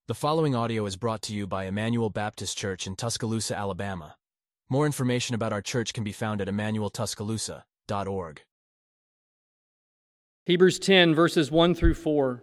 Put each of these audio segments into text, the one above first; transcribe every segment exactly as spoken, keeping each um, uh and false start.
The following audio is brought to you by Emmanuel Baptist Church in Tuscaloosa, Alabama. More information about our church can be found at emmanuel tuscaloosa dot org. Hebrews ten, verses one through four.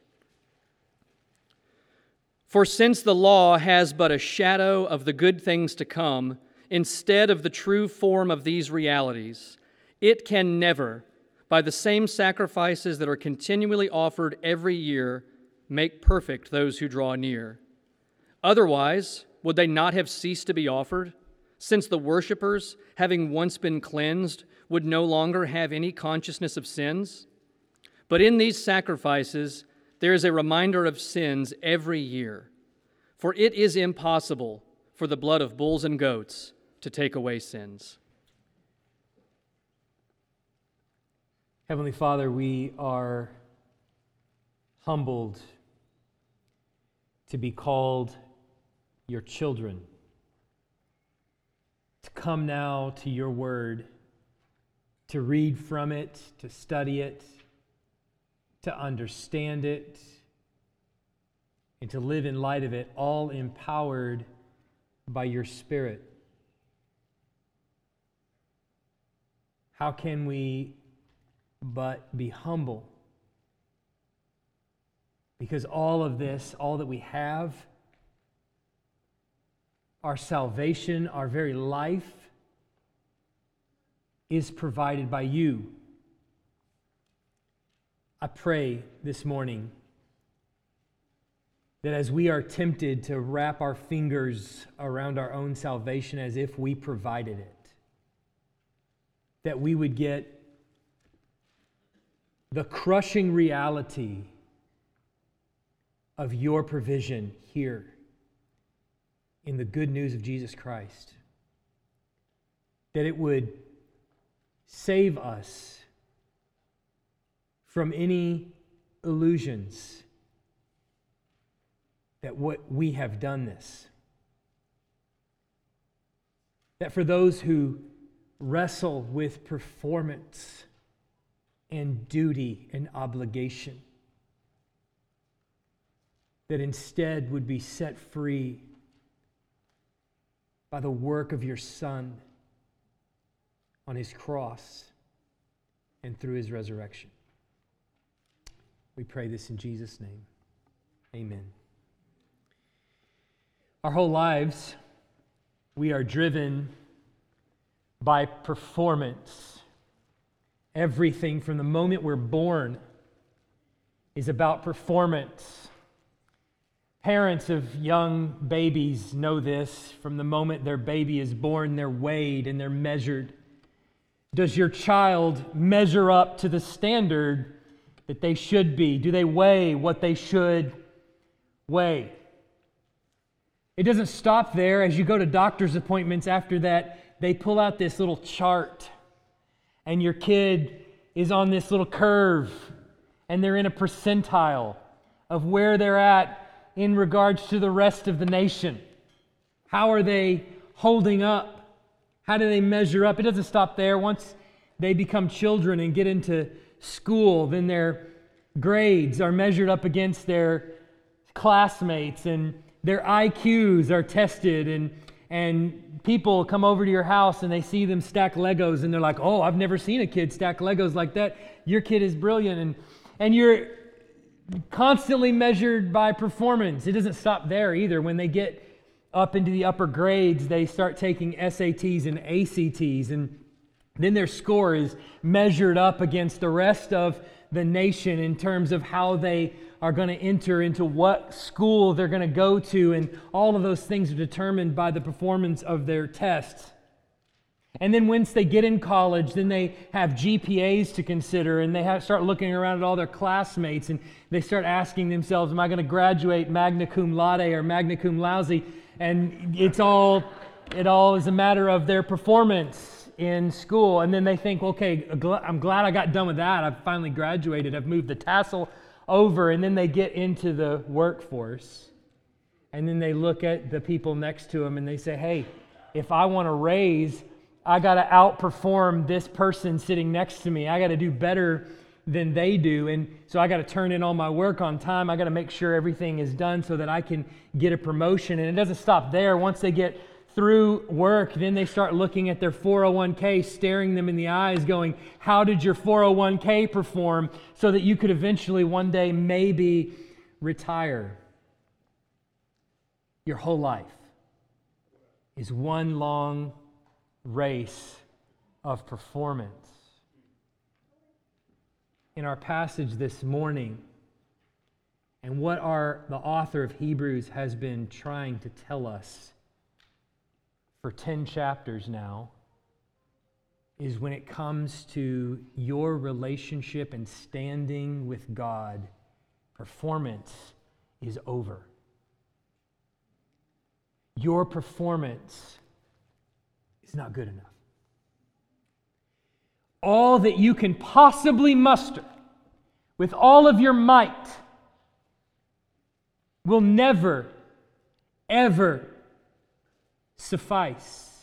For since the law has but a shadow of the good things to come, instead of the true form of these realities, it can never, by the same sacrifices that are continually offered every year, make perfect those who draw near. Otherwise, would they not have ceased to be offered, since the worshipers, having once been cleansed, would no longer have any consciousness of sins? But in these sacrifices, there is a reminder of sins every year. For it is impossible for the blood of bulls and goats to take away sins. Heavenly Father, we are humbled to be called your children, to come now to your word, to read from it, to study it, to understand it, and to live in light of it, all empowered by your Spirit. How can we but be humble? Because all of this, all that we have, our salvation, our very life, is provided by you. I pray this morning that as we are tempted to wrap our fingers around our own salvation as if we provided it, that we would get the crushing reality of your provision here in the good news of Jesus Christ. That it would save us from any illusions that what we have done this. That for those who wrestle with performance and duty and obligation, that instead would be set free by the work of your Son on his cross and through his resurrection. We pray this in Jesus' name. Amen. Our whole lives, we are driven by performance. Everything from the moment we're born is about performance. Parents of young babies know this. From the moment their baby is born, they're weighed and they're measured. Does your child measure up to the standard that they should be? Do they weigh what they should weigh? It doesn't stop there. As you go to doctor's appointments after that, they pull out this little chart, and your kid is on this little curve, and they're in a percentile of where they're at in regards to the rest of the nation. How are they holding up? How do they measure up? It doesn't stop there. Once they become children and get into school, then their grades are measured up against their classmates, and their I Qs are tested, and and people come over to your house and they see them stack Legos, and they're like, oh, I've never seen a kid stack Legos like that. Your kid is brilliant. And and you're constantly measured by performance. It doesn't stop there either. When they get up into the upper grades, they start taking S A Ts and A C Ts, and then their score is measured up against the rest of the nation in terms of how they are going to enter into what school they're going to go to, and all of those things are determined by the performance of their tests. And then once they get in college, then they have G P As to consider, and they have, start looking around at all their classmates, and they start asking themselves, am I going to graduate magna cum laude or magna cum laude? And it's all, it all is a matter of their performance in school. And then they think, okay, I'm glad I got done with that. I've finally graduated. I've moved the tassel over. And then they get into the workforce. And then they look at the people next to them and they say, hey, if I want to raise, I got to outperform this person sitting next to me. I got to do better than they do. And so I got to turn in all my work on time. I got to make sure everything is done so that I can get a promotion. And it doesn't stop there. Once they get through work, then they start looking at their four oh one k, staring them in the eyes, going, how did your four oh one k perform, so that you could eventually one day maybe retire. Your whole life is one long race of performance. In our passage this morning, and what our, the author of Hebrews has been trying to tell us for ten chapters now, is when it comes to your relationship and standing with God, performance is over. Your performance is not good enough. All that you can possibly muster with all of your might will never, ever suffice.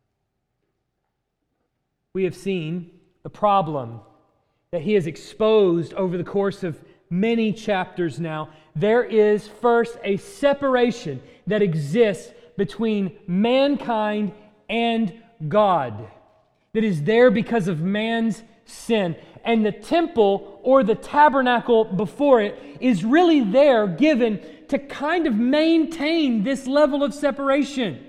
We have seen the problem that he has exposed over the course of many chapters now. There is first a separation that exists between mankind and God, that is there because of man's sin. And the temple or the tabernacle before it is really there given to kind of maintain this level of separation.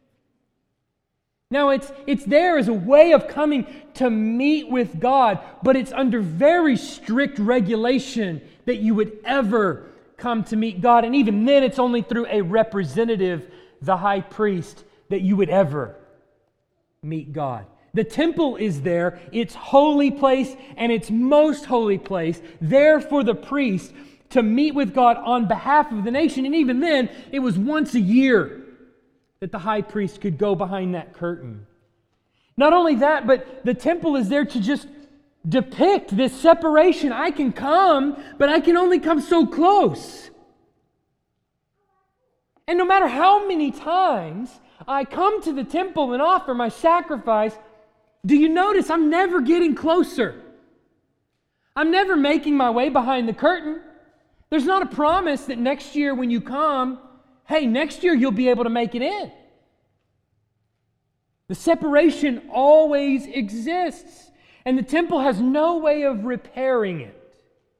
Now, it's, it's there as a way of coming to meet with God, but it's under very strict regulation that you would ever come to meet God. And even then, it's only through a representative, the high priest, that you would ever meet God. The temple is there, its holy place and its most holy place, there for the priest to meet with God on behalf of the nation. And even then, it was once a year that the high priest could go behind that curtain. Not only that, but the temple is there to just depict this separation. I can come, but I can only come so close. And no matter how many times I come to the temple and offer my sacrifice, do you notice I'm never getting closer? I'm never making my way behind the curtain. There's not a promise that next year when you come, hey, next year you'll be able to make it in. The separation always exists, and the temple has no way of repairing it.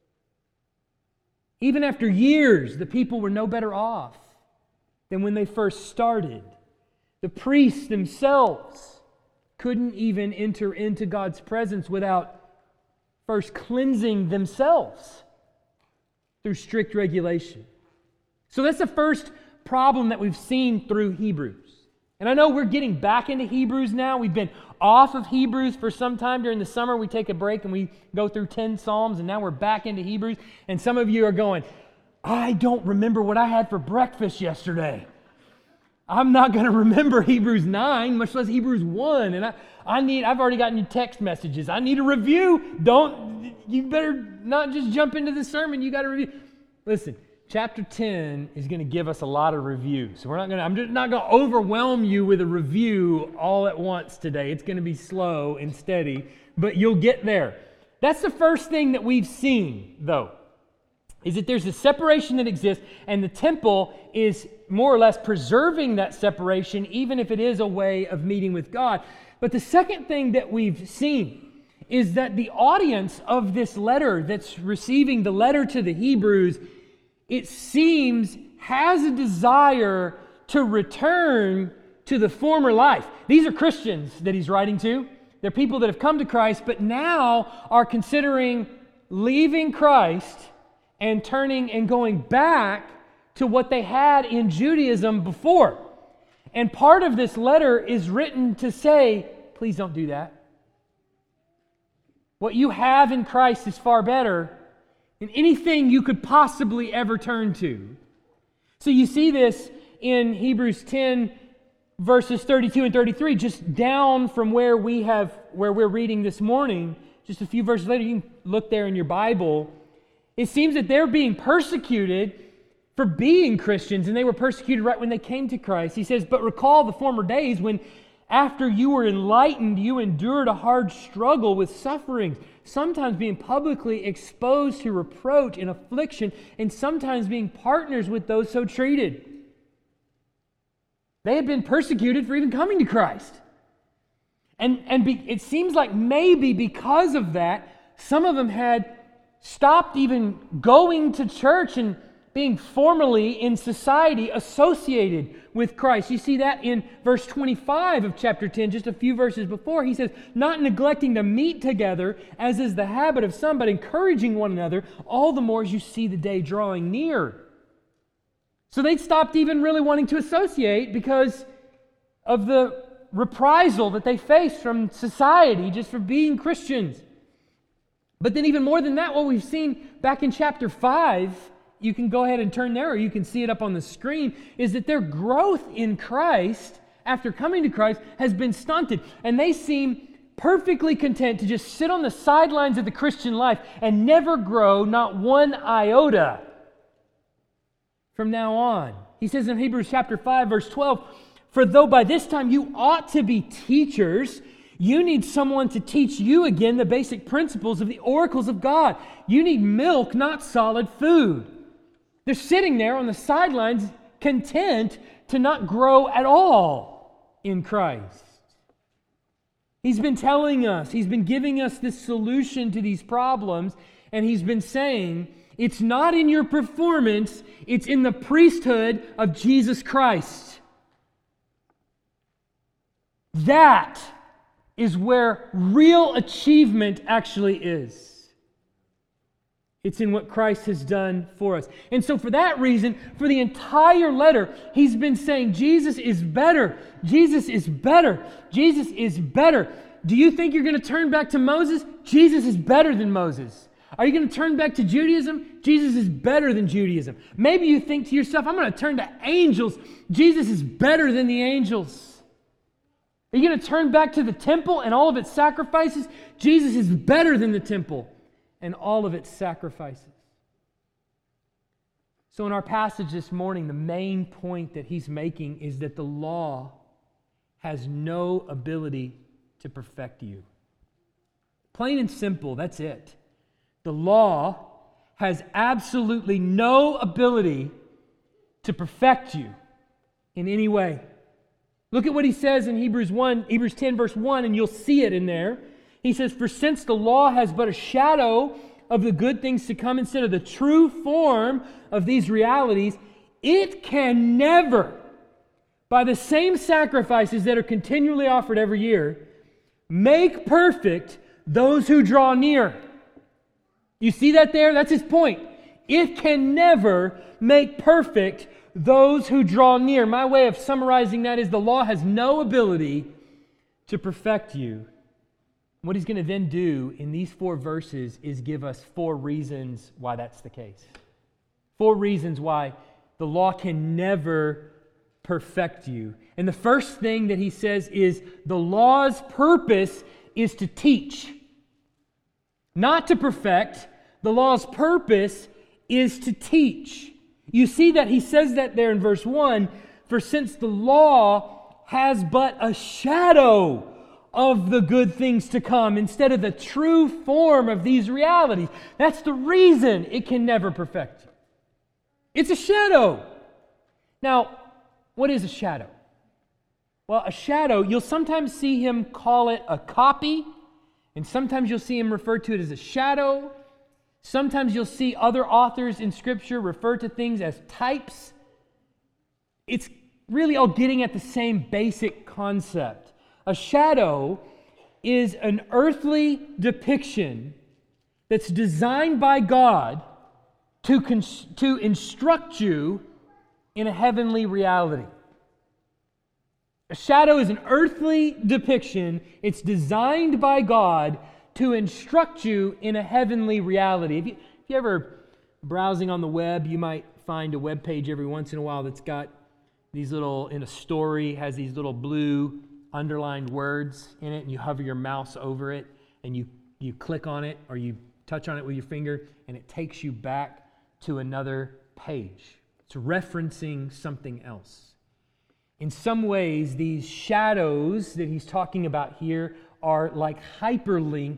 Even after years, the people were no better off than when they first started. The priests themselves couldn't even enter into God's presence without first cleansing themselves through strict regulation. So that's the first problem that we've seen through Hebrews. And I know we're getting back into Hebrews now. We've been off of Hebrews for some time. During the summer, we take a break and we go through ten Psalms, and now we're back into Hebrews. And some of you are going, I don't remember what I had for breakfast yesterday. I'm not going to remember Hebrews nine, much less Hebrews one. And I, I need, I've already gotten your text messages. I need a review. Don't, you better not just jump into the sermon. You got to review. Listen, chapter ten is going to give us a lot of reviews. So we're not going to, I'm just not going to overwhelm you with a review all at once today. It's going to be slow and steady, but you'll get there. That's the first thing that we've seen, though, is that there's a separation that exists, and the temple is more or less preserving that separation, even if it is a way of meeting with God. But the second thing that we've seen is that the audience of this letter that's receiving the letter to the Hebrews, it seems, has a desire to return to the former life. These are Christians that he's writing to. They're people that have come to Christ, but now are considering leaving Christ and turning and going back to what they had in Judaism before. And part of this letter is written to say, please don't do that. What you have in Christ is far better than anything you could possibly ever turn to. So you see this in Hebrews ten, verses thirty-two and thirty-three, just down from where we have, where we're reading this morning, just a few verses later. You can look there in your Bible. It seems that they're being persecuted for being Christians, and they were persecuted right when they came to Christ. He says, but recall the former days when, after you were enlightened, you endured a hard struggle with sufferings sometimes being publicly exposed to reproach and affliction, and sometimes being partners with those so treated. They had been persecuted for even coming to Christ. And, and be, it seems like maybe because of that, some of them had stopped even going to church and being formally in society associated with Christ. You see that in verse twenty-five of chapter ten, just a few verses before. He says, not neglecting to meet together, as is the habit of some, but encouraging one another, all the more as you see the day drawing near. So they'd stopped even really wanting to associate because of the reprisal that they faced from society just for being Christians. But then even more than that, what we've seen back in chapter five, you can go ahead and turn there or you can see it up on the screen, is that their growth in Christ after coming to Christ has been stunted. And they seem perfectly content to just sit on the sidelines of the Christian life and never grow, not one iota from now on. He says in Hebrews chapter five, verse twelve, for though by this time you ought to be teachers, you need someone to teach you again the basic principles of the oracles of God. You need milk, not solid food. They're sitting there on the sidelines, content to not grow at all in Christ. He's been telling us, He's been giving us this solution to these problems, and He's been saying, it's not in your performance, it's in the priesthood of Jesus Christ. That is where real achievement actually is. It's in what Christ has done for us. And so for that reason, for the entire letter, he's been saying Jesus is better. Jesus is better. Jesus is better. Do you think you're going to turn back to Moses? Jesus is better than Moses. Are you going to turn back to Judaism? Jesus is better than Judaism. Maybe you think to yourself, I'm going to turn to angels. Jesus is better than the angels. Are you going to turn back to the temple and all of its sacrifices? Jesus is better than the temple and all of its sacrifices. So in our passage this morning, the main point that he's making is that the law has no ability to perfect you. Plain and simple, that's it. The law has absolutely no ability to perfect you in any way. Look at what he says in Hebrews one, Hebrews ten, verse one, and you'll see it in there. He says, for since the law has but a shadow of the good things to come instead of the true form of these realities, it can never, by the same sacrifices that are continually offered every year, make perfect those who draw near. You see that there? That's his point. It can never make perfect those who draw near. My way of summarizing that is the law has no ability to perfect you. What he's going to then do in these four verses is give us four reasons why that's the case. Four reasons why the law can never perfect you. And the first thing that he says is the law's purpose is to teach, not to perfect. The law's purpose is to teach. You see that he says that there in verse one, for since the law has but a shadow of the good things to come instead of the true form of these realities. That's the reason it can never perfect you. It's a shadow. Now, what is a shadow? Well, a shadow, you'll sometimes see him call it a copy, and sometimes you'll see him refer to it as a shadow. Sometimes you'll see other authors in Scripture refer to things as types. It's really all getting at the same basic concept. A shadow is an earthly depiction that's designed by God to, cons- to instruct you in a heavenly reality. A shadow is an earthly depiction. It's designed by God to instruct you in a heavenly reality. If you, if you ever browsing on the web, you might find a web page every once in a while that's got these little, in a story, has these little blue underlined words in it, and you hover your mouse over it, and you, you click on it, or you touch on it with your finger, and it takes you back to another page. It's referencing something else. In some ways, these shadows that he's talking about here are like hyperlinks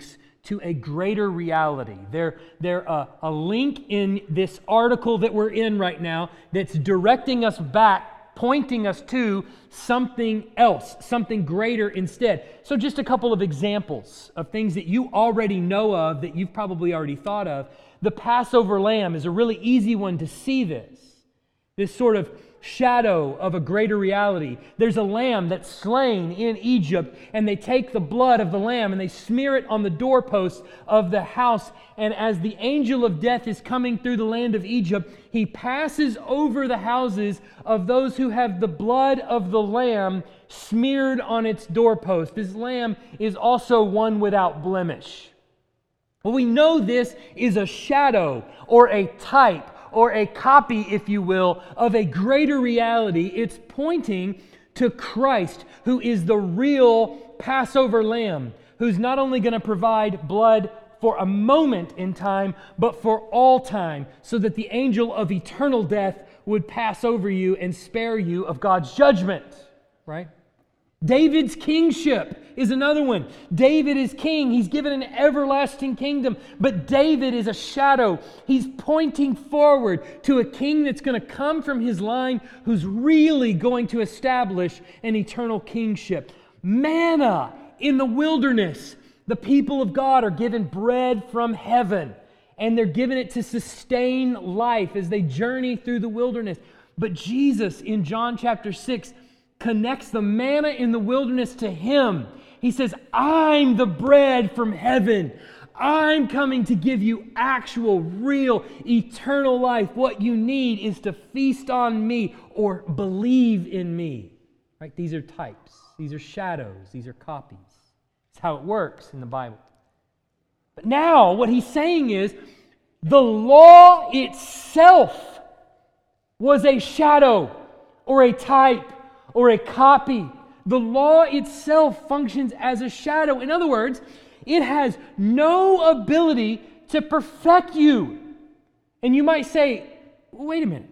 to a greater reality. They're, they're a, a link in this article that we're in right now that's directing us back, pointing us to something else, something greater instead. So just a couple of examples of things that you already know of, that you've probably already thought of. The Passover lamb is a really easy one to see this. This sort of shadow of a greater reality. There's a lamb that's slain in Egypt, and they take the blood of the lamb and they smear it on the doorposts of the house. And as the angel of death is coming through the land of Egypt, he passes over the houses of those who have the blood of the lamb smeared on its doorpost. This lamb is also one without blemish. Well, we know this is a shadow or a type or a copy, if you will, of a greater reality. It's pointing to Christ, who is the real Passover lamb, who's not only going to provide blood for a moment in time, but for all time, so that the angel of eternal death would pass over you and spare you of God's judgment, right? David's kingship is another one. David is king. He's given an everlasting kingdom. But David is a shadow. He's pointing forward to a king that's going to come from his line, who's really going to establish an eternal kingship. Manna in the wilderness. The people of God are given bread from heaven, and they're given it to sustain life as they journey through the wilderness. But Jesus in John chapter six connects the manna in the wilderness to Him. He says, I'm the bread from heaven. I'm coming to give you actual, real, eternal life. What you need is to feast on me or believe in me. Right? These are types. These are shadows. These are copies. It's how it works in the Bible. But now what he's saying is the law itself was a shadow or a type or a copy. The law itself functions as a shadow. In other words, it has no ability to perfect you. And you might say, wait a minute.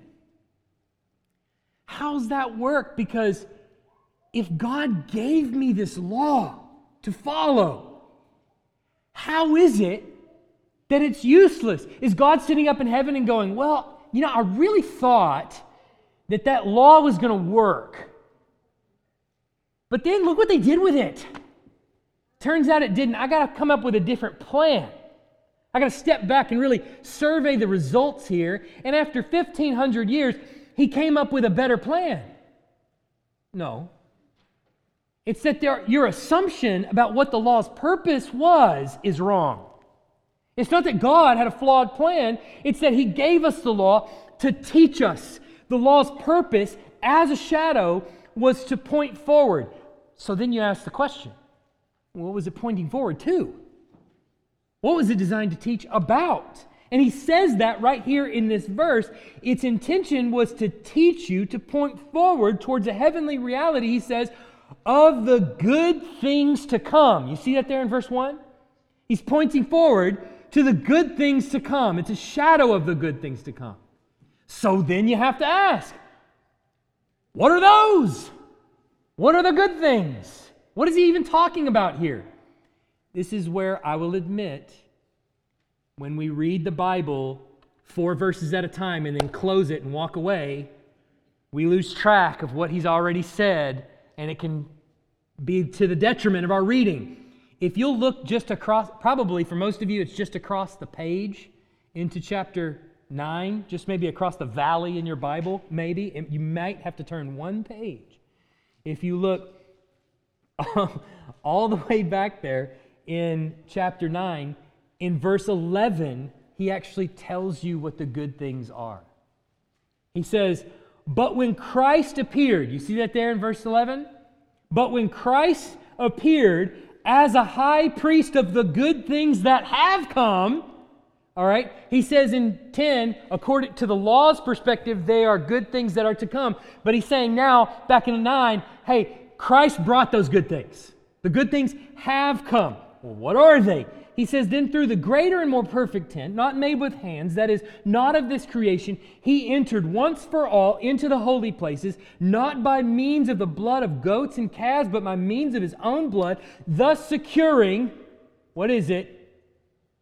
How's that work? Because if God gave me this law to follow, how is it that it's useless? Is God sitting up in heaven and going, well, you know, I really thought that that law was going to work. But then look what they did with it. Turns out it didn't. I got to come up with a different plan. I got to step back and really survey the results here. And after fifteen hundred years, he came up with a better plan. No. It's that there, your assumption about what the law's purpose was is wrong. It's not that God had a flawed plan. It's that He gave us the law to teach us. The law's purpose as a shadow was to point forward. So then you ask the question, what was it pointing forward to? What was it designed to teach about? And he says that right here in this verse. Its intention was to teach you, to point forward towards a heavenly reality, he says, of the good things to come. You see that there in verse one? He's pointing forward to the good things to come. It's a shadow of the good things to come. So then you have to ask, what are those? What are the good things? What is he even talking about here? This is where I will admit, when we read the Bible four verses at a time and then close it and walk away, we lose track of what he's already said, and it can be to the detriment of our reading. If you'll look just across, probably for most of you, it's just across the page into chapter nine, just maybe across the valley in your Bible, maybe. You might have to turn one page. If you look all the way back there in chapter nine, in verse eleven, he actually tells you what the good things are. He says, but when Christ appeared, you see that there in verse eleven? But when Christ appeared as a high priest of the good things that have come, all right, he says in ten, according to the law's perspective, they are good things that are to come. But he's saying now, back in nine, hey, Christ brought those good things. The good things have come. Well, what are they? He says, then through the greater and more perfect tent, not made with hands, that is, not of this creation, he entered once for all into the holy places, not by means of the blood of goats and calves, but by means of his own blood, thus securing, what is it?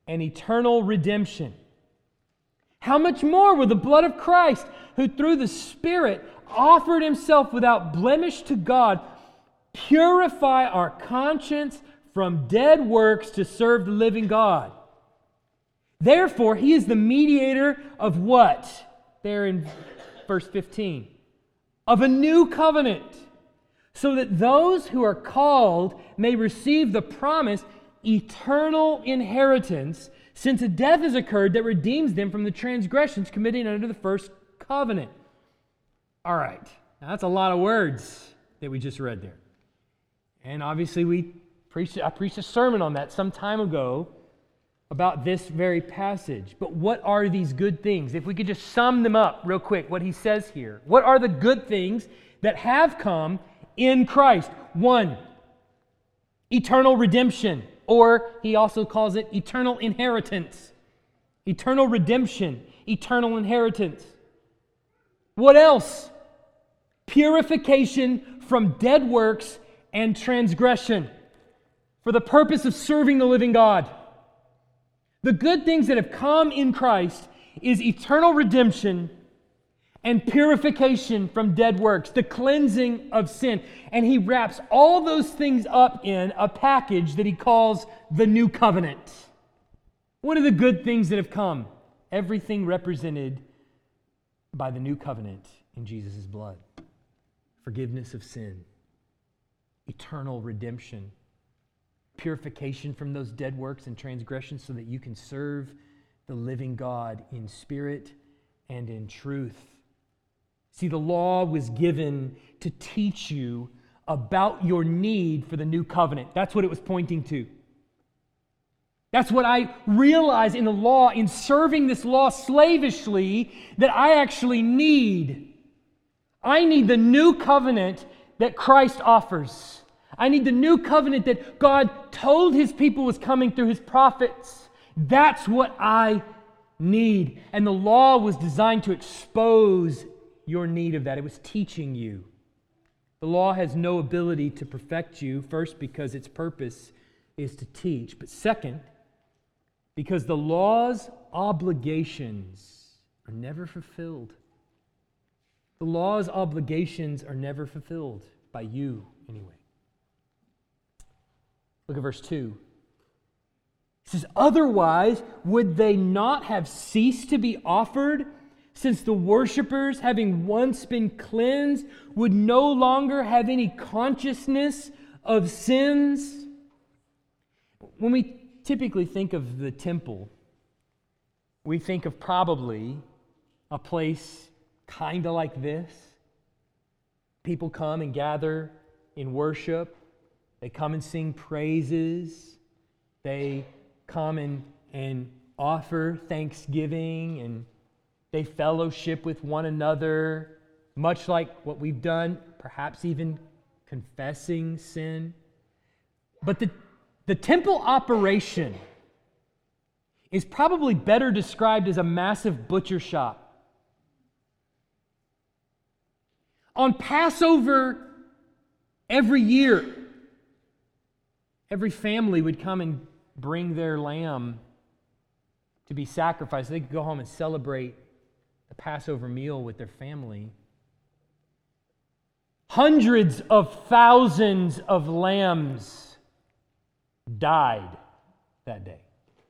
and eternal redemption. How much more will the blood of Christ, who through the Spirit offered himself without blemish to God, purify our conscience from dead works to serve the living God? Therefore, he is the mediator of what? There in verse fifteen. Of a new covenant, so that those who are called may receive the promised eternal inheritance, since a death has occurred that redeems them from the transgressions committed under the first covenant. All right, now that's a lot of words that we just read there. And obviously we preached, I preached a sermon on that some time ago about this very passage. But what are these good things? If we could just sum them up real quick, what he says here. What are the good things that have come in Christ? One, eternal redemption, or he also calls it eternal inheritance. Eternal redemption, eternal inheritance. What else? Purification from dead works and transgression for the purpose of serving the living God. The good things that have come in Christ is eternal redemption and purification from dead works, the cleansing of sin. And he wraps all those things up in a package that he calls the new covenant. What are the good things that have come? Everything represented by the new covenant in Jesus' blood. Forgiveness of sin, eternal redemption, purification from those dead works and transgressions so that you can serve the living God in spirit and in truth. See, the law was given to teach you about your need for the new covenant. That's what it was pointing to. That's what I realize in the law, in serving this law slavishly, that I actually need. I need the new covenant that Christ offers. I need the new covenant that God told his people was coming through his prophets. That's what I need. And the law was designed to expose your need of that. It was teaching you. The law has no ability to perfect you, first because its purpose is to teach, but second, because the law's obligations are never fulfilled. The law's obligations are never fulfilled by you, anyway. Look at verse two. It says, otherwise, would they not have ceased to be offered, since the worshipers, having once been cleansed, would no longer have any consciousness of sins? When we typically think of the temple, we think of probably a place kind of like this. People come and gather in worship. They come and sing praises. They come and, and offer thanksgiving, and they fellowship with one another, much like what we've done, perhaps even confessing sin. But the, the temple operation is probably better described as a massive butcher shop. On Passover every year, every family would come and bring their lamb to be sacrificed. They could go home and celebrate the Passover meal with their family. Hundreds of thousands of lambs died that day.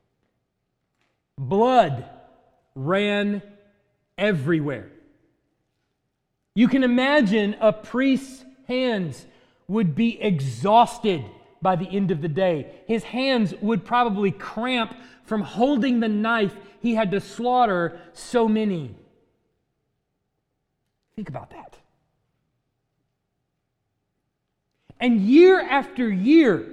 Blood ran everywhere. You can imagine a priest's hands would be exhausted by the end of the day. His hands would probably cramp from holding the knife. He had to slaughter so many. Think about that. And year after year,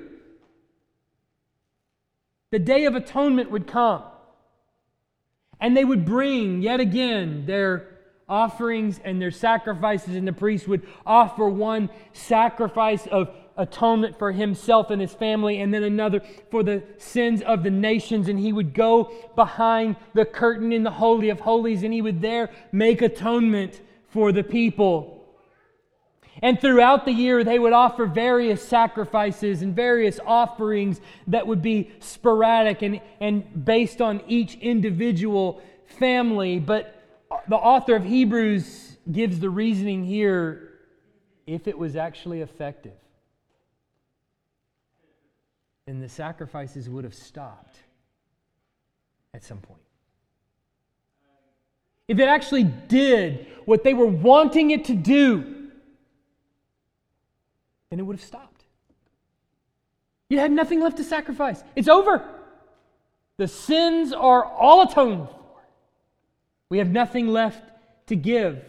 the Day of Atonement would come. And they would bring, yet again, their offerings and their sacrifices, and the priest would offer one sacrifice of atonement for himself and his family, and then another for the sins of the nations, and he would go behind the curtain in the Holy of Holies, and he would there make atonement for the people. And throughout the year, they would offer various sacrifices and various offerings that would be sporadic and, and based on each individual family. But the author of Hebrews gives the reasoning here if it was actually effective, then the sacrifices would have stopped at some point. If it actually did what they were wanting it to do, then it would have stopped. You had nothing left to sacrifice. It's over. The sins are all atoned for. We have nothing left to give.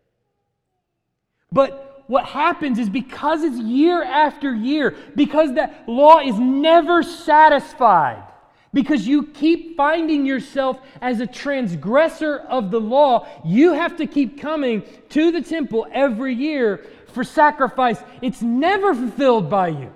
But what happens is because it's year after year, because that law is never satisfied, because you keep finding yourself as a transgressor of the law, you have to keep coming to the temple every year for sacrifice. It's never fulfilled by you.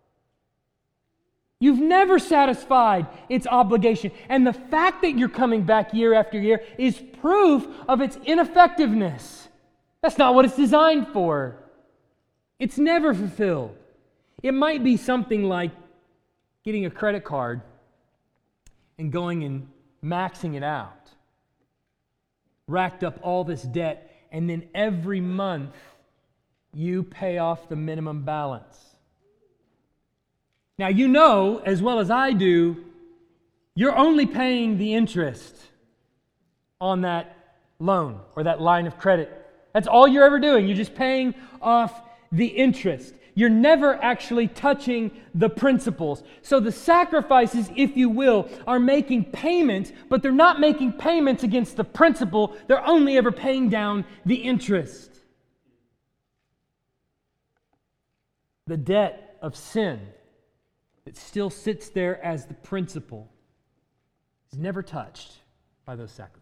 You've never satisfied its obligation. And the fact that you're coming back year after year is proof of its ineffectiveness. That's not what it's designed for. It's never fulfilled. It might be something like getting a credit card and going and maxing it out. Racked up all this debt, and then every month you pay off the minimum balance. Now, you know, as well as I do, you're only paying the interest on that loan or that line of credit. That's all you're ever doing. You're just paying off the interest. You're never actually touching the principles. So the sacrifices, if you will, are making payments, but they're not making payments against the principal. They're only ever paying down the interest. The debt of sin that still sits there as the principal is never touched by those sacrifices.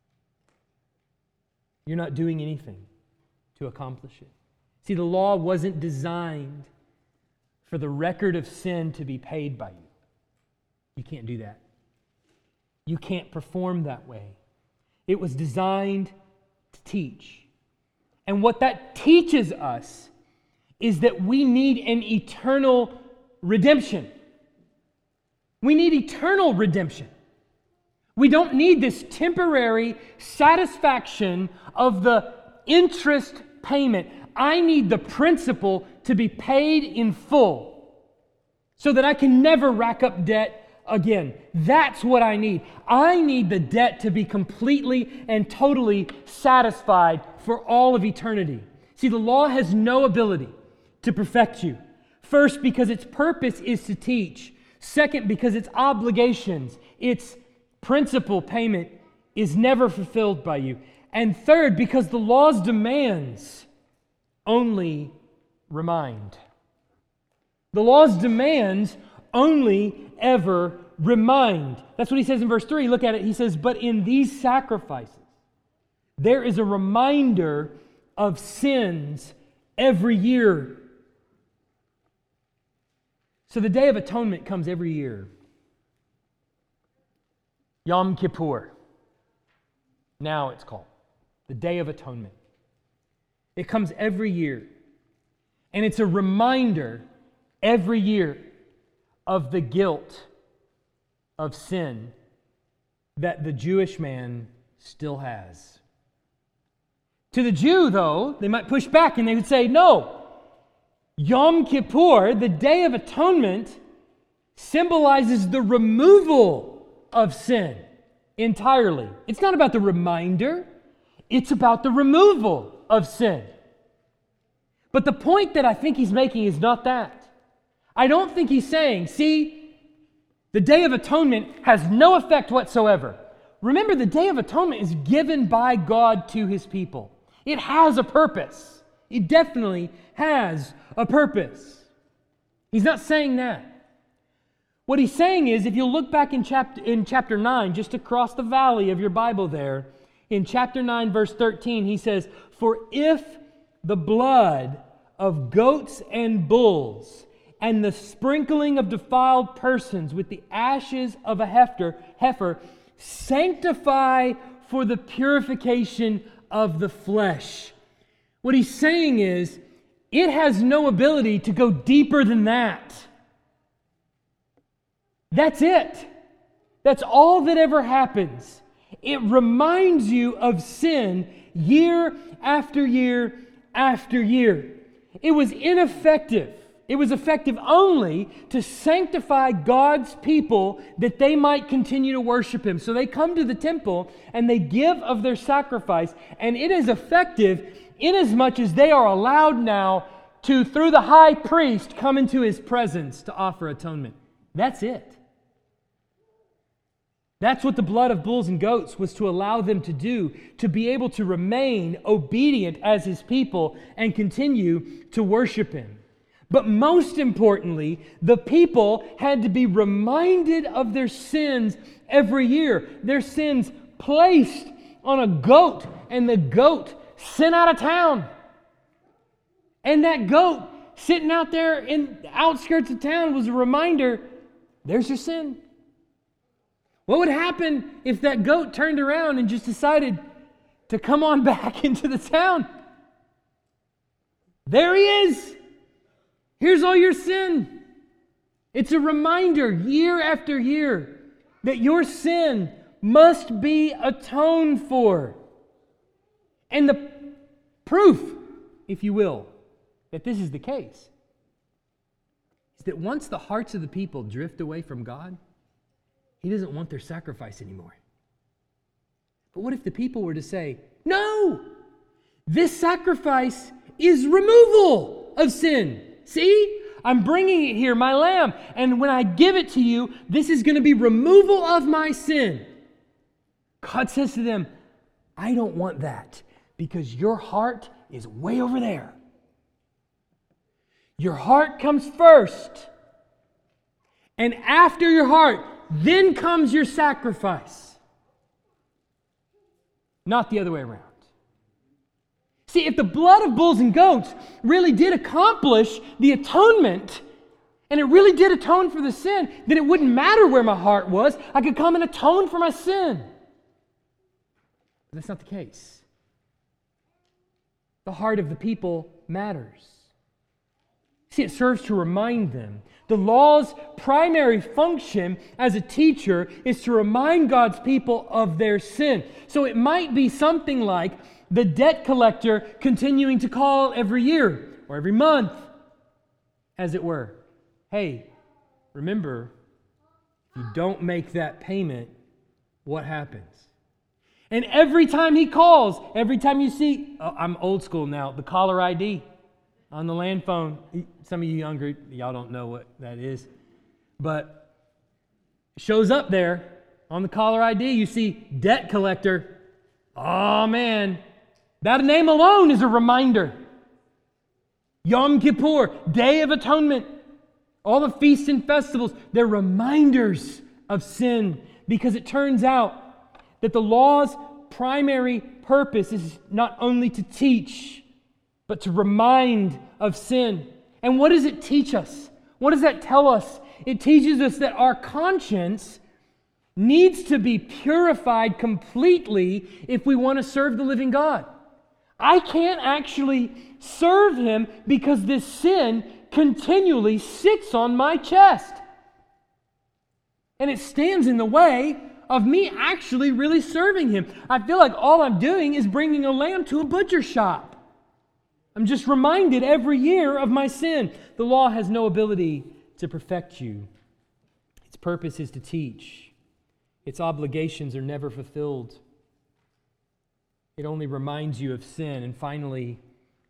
You're not doing anything to accomplish it. See, the law wasn't designed for the record of sin to be paid by you. You can't do that. You can't perform that way. It was designed to teach. And what that teaches us is that we need an eternal redemption. We need eternal redemption. We don't need this temporary satisfaction of the interest payment. I need the principal to be paid in full so that I can never rack up debt again. That's what I need. I need the debt to be completely and totally satisfied for all of eternity. See, the law has no ability to perfect you. First, because its purpose is to teach. Second, because its obligations, its principal payment is never fulfilled by you. And third, because the law's demands only remind. The law's demands only ever remind. That's what he says in verse three. Look at it. He says, but in these sacrifices, there is a reminder of sins every year. So the Day of Atonement comes every year. Yom Kippur. Now it's called the Day of Atonement. It comes every year. And it's a reminder every year of the guilt of sin that the Jewish man still has. To the Jew, though, they might push back and they would say, no, Yom Kippur, the Day of Atonement, symbolizes the removal of sin entirely. It's not about the reminder, it's about the removal of sin. But the point that I think he's making is not that. I don't think he's saying, see, the Day of Atonement has no effect whatsoever. Remember, the Day of Atonement is given by God to his people. It has a purpose. It definitely has a purpose. He's not saying that. What he's saying is, if you look back in chapter, in chapter nine, just across the valley of your Bible there, in chapter nine, verse thirteen, he says, for if the blood of goats and bulls and the sprinkling of defiled persons with the ashes of a heifer, heifer sanctify for the purification of the flesh. What he's saying is, it has no ability to go deeper than that. That's it. That's all that ever happens. It reminds you of sin year after year after year. It was ineffective. It was effective only to sanctify God's people that they might continue to worship Him. So they come to the temple and they give of their sacrifice, and it is effective inasmuch as they are allowed now to, through the high priest, come into His presence to offer atonement. That's it. That's what the blood of bulls and goats was to allow them to do, to be able to remain obedient as His people and continue to worship Him. But most importantly, the people had to be reminded of their sins every year. Their sins placed on a goat, and the goat sent out of town. And that goat sitting out there in the outskirts of town was a reminder, there's your sin. What would happen if that goat turned around and just decided to come on back into the town? There he is. Here's all your sin. It's a reminder year after year that your sin must be atoned for. And the proof, if you will, that this is the case is that once the hearts of the people drift away from God, He doesn't want their sacrifice anymore. But what if the people were to say, no, this sacrifice is removal of sin. See, I'm bringing it here, my lamb, and when I give it to you, this is going to be removal of my sin. God says to them, I don't want that because your heart is way over there. Your heart comes first. And after your heart, then comes your sacrifice. Not the other way around. See, if the blood of bulls and goats really did accomplish the atonement, and it really did atone for the sin, then it wouldn't matter where my heart was. I could come and atone for my sin. But that's not the case. The heart of the people matters. See, it serves to remind them. The law's primary function as a teacher is to remind God's people of their sin. So it might be something like the debt collector continuing to call every year or every month, as it were. Hey, remember, if you don't make that payment, what happens? And every time he calls, every time you see, oh, I'm old school now, the caller I D on the land phone. Some of you younger, y'all don't know what that is. But it shows up there on the caller I D. You see debt collector. Oh man, that name alone is a reminder. Yom Kippur, Day of Atonement. All the feasts and festivals, they're reminders of sin, because it turns out that the law's primary purpose is not only to teach, but to remind of sin. And what does it teach us? What does that tell us? It teaches us that our conscience needs to be purified completely if we want to serve the living God. I can't actually serve Him because this sin continually sits on my chest. And it stands in the way of me actually really serving Him. I feel like all I'm doing is bringing a lamb to a butcher shop. I'm just reminded every year of my sin. The law has no ability to perfect you. Its purpose is to teach. Its obligations are never fulfilled. It only reminds you of sin. And finally,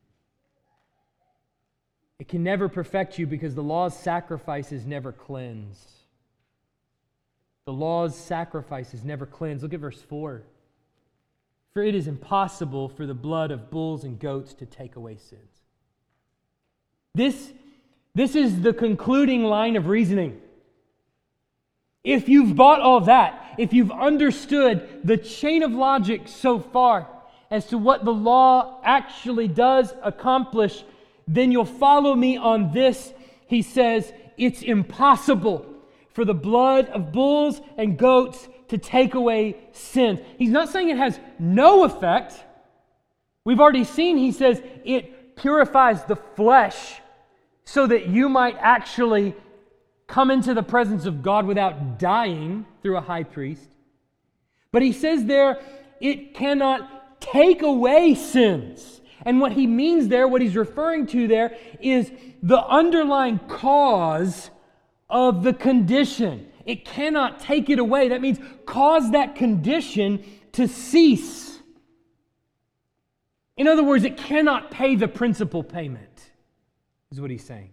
it can never perfect you because the law's sacrifices never cleanse. The law's sacrifices never cleanse. Look at verse four. For it is impossible for the blood of bulls and goats to take away sins. This, this is the concluding line of reasoning. If you've bought all that, if you've understood the chain of logic so far as to what the law actually does accomplish, then you'll follow me on this. He says, it's impossible for the blood of bulls and goats to take away sins. He's not saying it has no effect. We've already seen, he says, it purifies the flesh so that you might actually come into the presence of God without dying through a high priest. But he says there, it cannot take away sins. And what he means there, what he's referring to there, is the underlying cause of the condition. It cannot take it away. That means cause that condition to cease. In other words, it cannot pay the principal payment, is what he's saying.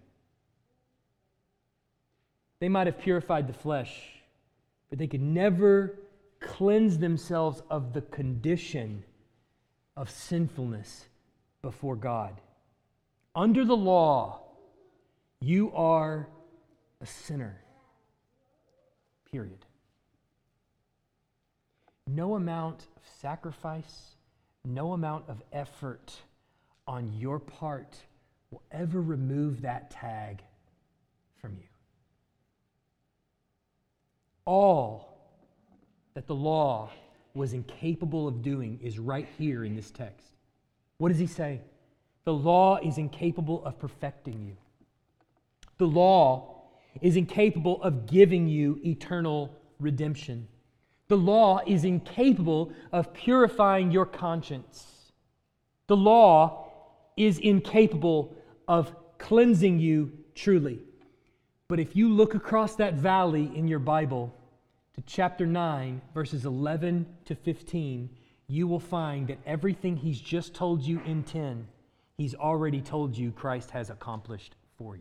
They might have purified the flesh, but they could never cleanse themselves of the condition of sinfulness before God. Under the law, you are a sinner. Period. No amount of sacrifice, no amount of effort on your part will ever remove that tag from you. All that the law was incapable of doing is right here in this text. What does he say? The law is incapable of perfecting you. The law is incapable of giving you eternal redemption. The law is incapable of purifying your conscience. The law is incapable of cleansing you truly. But if you look across that valley in your Bible to chapter nine, verses eleven to fifteen, you will find that everything he's just told you in ten, he's already told you Christ has accomplished for you.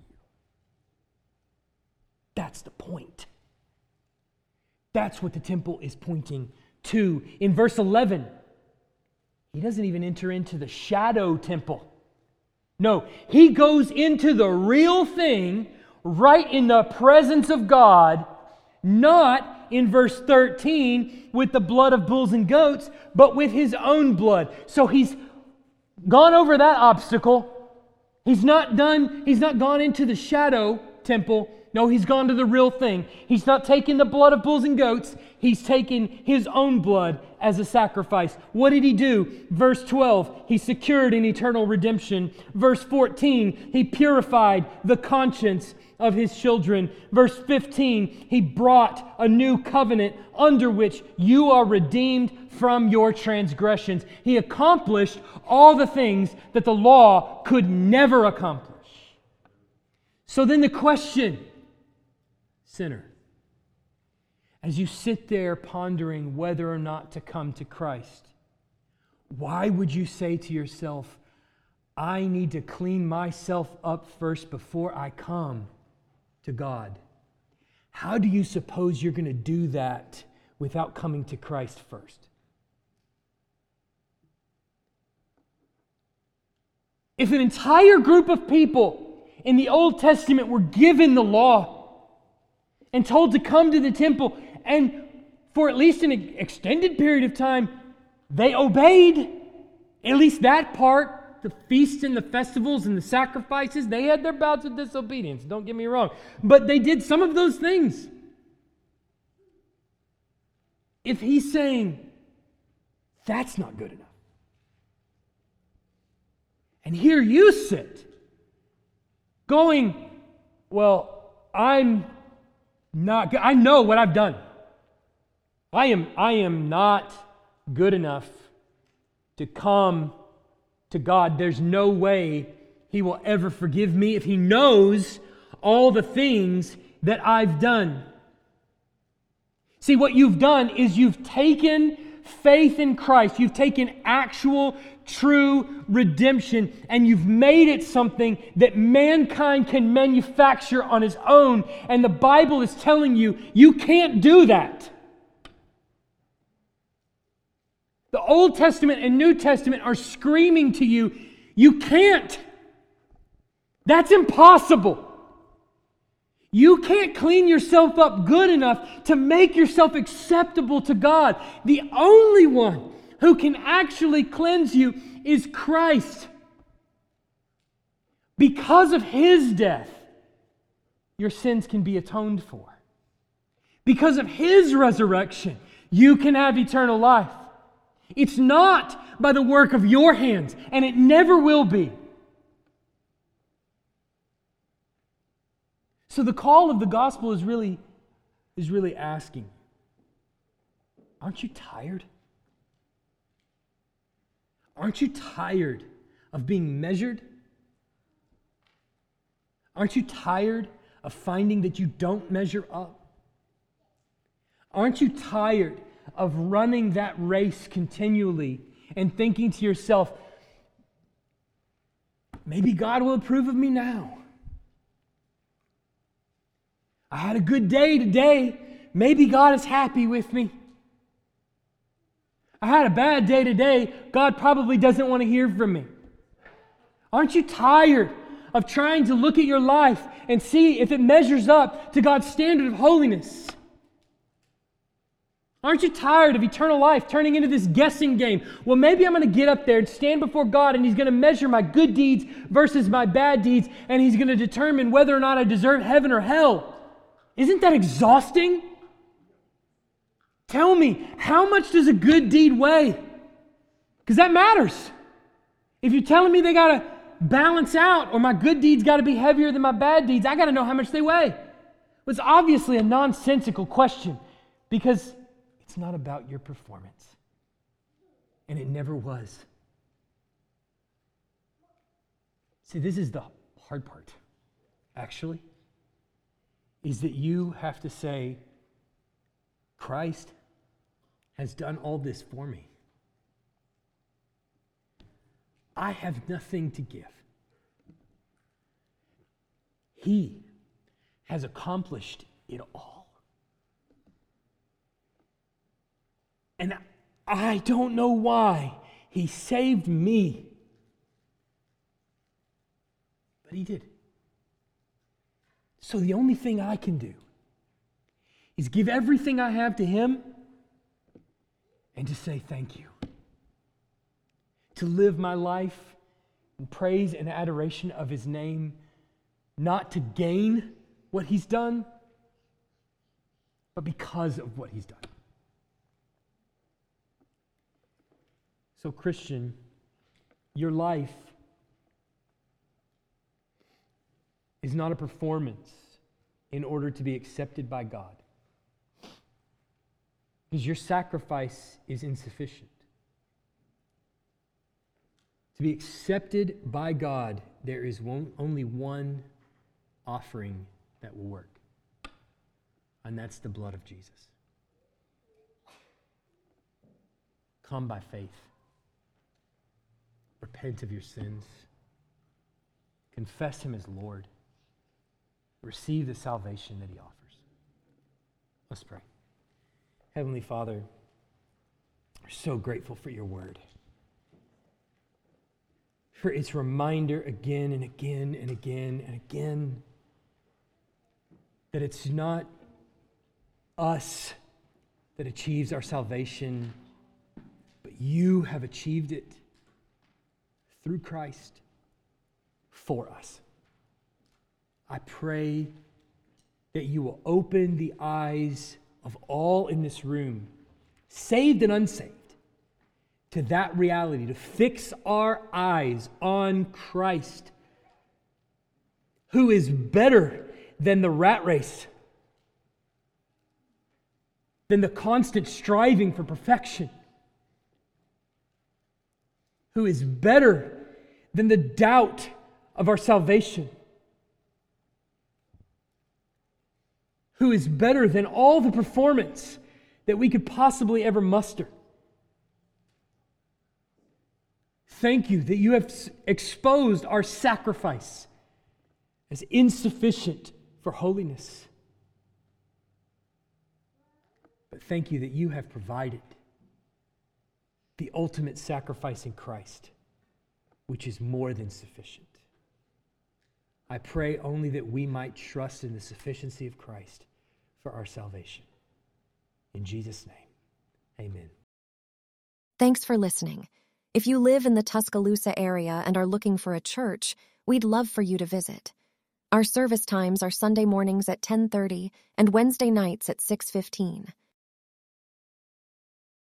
That's the point. That's what the temple is pointing to. In verse eleven, he doesn't even enter into the shadow temple. No, he goes into the real thing right in the presence of God, not in verse thirteen with the blood of bulls and goats, but with his own blood. So he's gone over that obstacle. He's not done, he's not gone into the shadow temple. No, he's gone to the real thing. He's not taken the blood of bulls and goats. He's taken his own blood as a sacrifice. What did he do? Verse twelve, he secured an eternal redemption. Verse fourteen, he purified the conscience of his children. Verse fifteen, he brought a new covenant under which you are redeemed from your transgressions. He accomplished all the things that the law could never accomplish. So then the question, sinner, as you sit there pondering whether or not to come to Christ, why would you say to yourself, I need to clean myself up first before I come to God? How do you suppose you're going to do that without coming to Christ first? If an entire group of people in the Old Testament were given the law and told to come to the temple, and for at least an extended period of time, they obeyed, at least that part, the feasts and the festivals and the sacrifices, they had their bouts of disobedience, don't get me wrong. But they did some of those things. If he's saying, that's not good enough. And here you sit, going, well, I'm not good. I know what I've done. I am, I am not good enough to come to God. There's no way He will ever forgive me if He knows all the things that I've done. See, what you've done is you've taken faith in Christ. You've taken actual, true redemption, and you've made it something that mankind can manufacture on its own. And the Bible is telling you, you can't do that. The Old Testament and New Testament are screaming to you, you can't. That's impossible. You can't clean yourself up good enough to make yourself acceptable to God. The only one who can actually cleanse you is Christ. Because of His death, your sins can be atoned for. Because of His resurrection, you can have eternal life. It's not by the work of your hands, and it never will be. So the call of the gospel is really, is really asking, aren't you tired? Aren't you tired of being measured? Aren't you tired of finding that you don't measure up? Aren't you tired of running that race continually and thinking to yourself, maybe God will approve of me now? I had a good day today. Maybe God is happy with me. I had a bad day today. God probably doesn't want to hear from me. Aren't you tired of trying to look at your life and see if it measures up to God's standard of holiness? Aren't you tired of eternal life turning into this guessing game? Well, maybe I'm going to get up there and stand before God, and He's going to measure my good deeds versus my bad deeds, and He's going to determine whether or not I deserve heaven or hell. Isn't that exhausting? Tell me, how much does a good deed weigh? Because that matters. If you're telling me they got to balance out, or my good deeds got to be heavier than my bad deeds, I got to know how much they weigh. Well, it's obviously a nonsensical question, because it's not about your performance. And it never was. See, this is the hard part, actually, is that you have to say, Christ has done all this for me. I have nothing to give. He has accomplished it all. And I don't know why He saved me, but He did. So the only thing I can do is give everything I have to Him and to say thank you. To live my life in praise and adoration of His name, not to gain what He's done, but because of what He's done. So, Christian, your life is not a performance in order to be accepted by God. Because your sacrifice is insufficient. To be accepted by God, there is one, only one offering that will work. And that's the blood of Jesus. Come by faith. Repent of your sins. Confess Him as Lord. Receive the salvation that He offers. Let's pray. Heavenly Father, we're so grateful for your word. For its reminder again and again and again and again that it's not us that achieves our salvation, but you have achieved it through Christ for us. I pray that you will open the eyes of all in this room, saved and unsaved, to that reality, to fix our eyes on Christ, who is better than the rat race, than the constant striving for perfection, who is better than the doubt of our salvation, who is better than all the performance that we could possibly ever muster. Thank you that you have exposed our sacrifice as insufficient for holiness. But thank you that you have provided the ultimate sacrifice in Christ, which is more than sufficient. I pray only that we might trust in the sufficiency of Christ for our salvation. In Jesus' name, amen. Thanks for listening. If you live in the Tuscaloosa area and are looking for a church, we'd love for you to visit. Our service times are Sunday mornings at ten thirty and Wednesday nights at six fifteen.